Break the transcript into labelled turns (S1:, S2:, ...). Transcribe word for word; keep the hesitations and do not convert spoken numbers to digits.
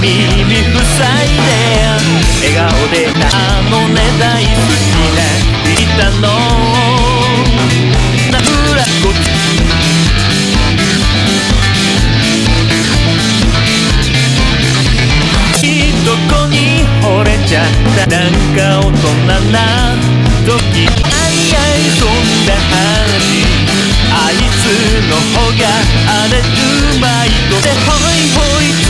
S1: 耳塞いで笑顔であのね大好きな言ったのなふらこどこに惚れちゃったなんか大人な時あいあいそんな話あいつの方があれうまいとでほいほい